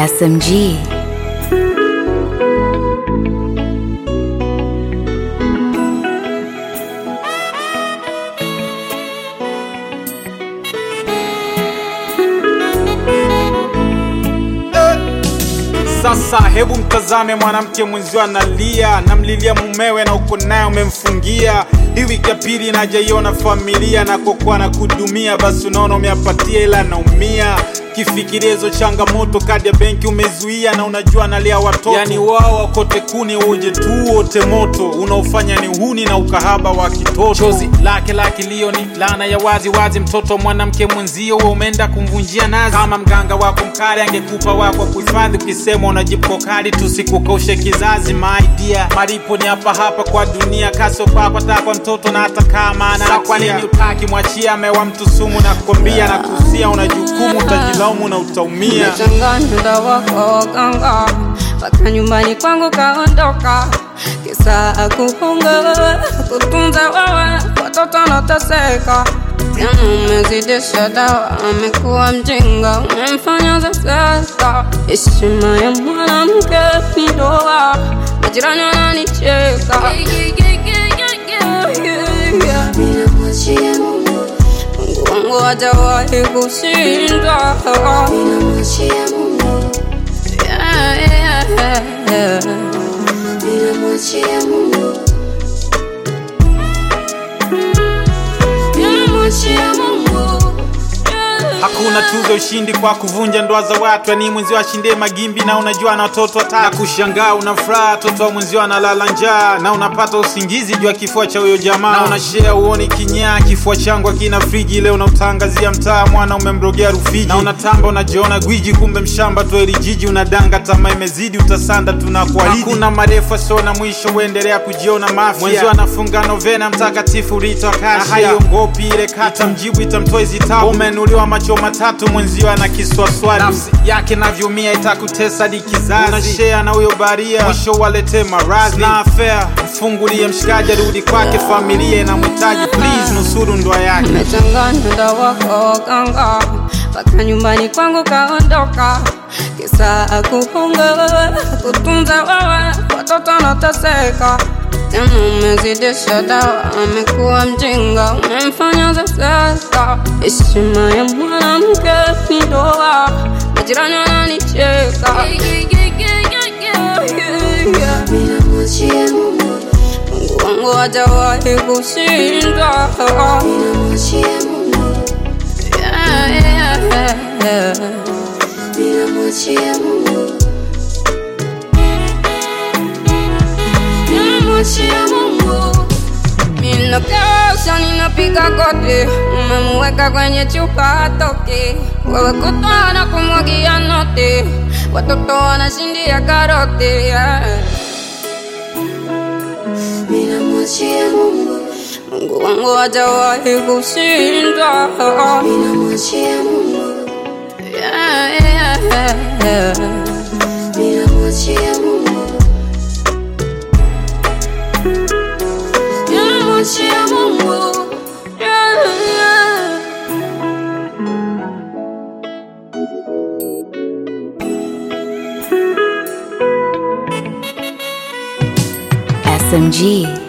SMG. Sasa hebu mtazame mwanamke mwenzio analia, namlilia mumewe na uko naye umemfungia. Hii wiki ya pili najaiona familia na kokuwa na kudumia, basi unaona umeapatia ila naumia. Kifikirezo changamoto kadi ya benki umezuia na unajua nalia watoto. Yani wao wakote kuni uje tu wote moto, unaofanya ni uhuni na ukahaba wa kitoto. Chozi lake la kilio ni laana ya wazi wazi, mtoto mwanamke mwenzio umeenda kumvunjia nazi. Kama mganga wako mkali angekupa wako kuhifadhi, ukisema unajipo kali tusikukoshe kizazi. My dear, malipo ni hapa hapa kwa dunia, kaso kwa takwa mtoto na hata kama ana. Kwa nini utaki mwachia amewa mtu sumu na kukombia na kusia, unajukumu utajilaumu na utaumia. Nimechanganya dawa kwa waganga, mpaka nyumbani kwangu kaondoka. Kisa kuhonga, kutunza wewe, watoto wanateseka. Tena umezidisha dawa, amekuwa mjinga, umemfanya zaseka. Heshima ya mwanamke ni ndoa, majirani wananicheka. Mungu wangu hajawahi kushindwa. Ninamwachia Mungu. Ninamwachia Mungu. Ninamwachia Mungu. Hakuna tuzo ushindi kwa kuvunja ndoa za watu. Yani mwenzio ashinde magimbi na unajua na watoto watatu. Kushangaa unafuraha watoto wa mwenzio analala njaa, na unapata usingizi jua kifua cha huyo jamaa. Na unashare uoni kinyaa, kifua changu kina friji leo na utangazia mtaa mwana umemrogea Rufiji. Na unatamba unajiona gwiji kumbe mshamba tu eli jiji, unadanga tamaa imezidi utasanda tunakuahidi. Hakuna marefa sio na mwisho, uendelea kujiona mafia. Mwenzio anafunga novena mtakatifu Rita Kasia, na haiongopi ile kata mjibu itamtoa hizi tabu. Umenuliwa macho matatu mwenzio ana kiswaswali, nafsi yake navyumia itakutesa dikizazi. Unashare na huyo baria mwisho walete maradhi. Na affair mfungulie mshikaji arudi kwake, familia inamhitaji, please nusuru ndoa yake. Nimechanganya dawa kwa waganga, mpaka nyumbani kwangu kaondoka. Kisa kuhonga, kutunza wewe, watoto wanateseka. Tena umezidisha dawa, amekuwa mjinga, umemfanya zaseka. Heshima ya mwanamke ni ndoa, majirani wananicheka. Ninamwachia Mungu. Mungu wangu hajawahi kushindwa. Ninamwachia Mungu. Ninamwachia Mungu. Ninamwachia Mungu. Ninakesha ninapiga kote, umemweka kwenye chupa hatoki. Wewe kutoa na kumwagia noti, watoto wanashindia karoti. Ninamwachia Mungu. Mungu wangu hajawahi kushindwa. Ninamwachia Mungu. Ninamwachia Mungu. Ninamwachia Mungu. SMG.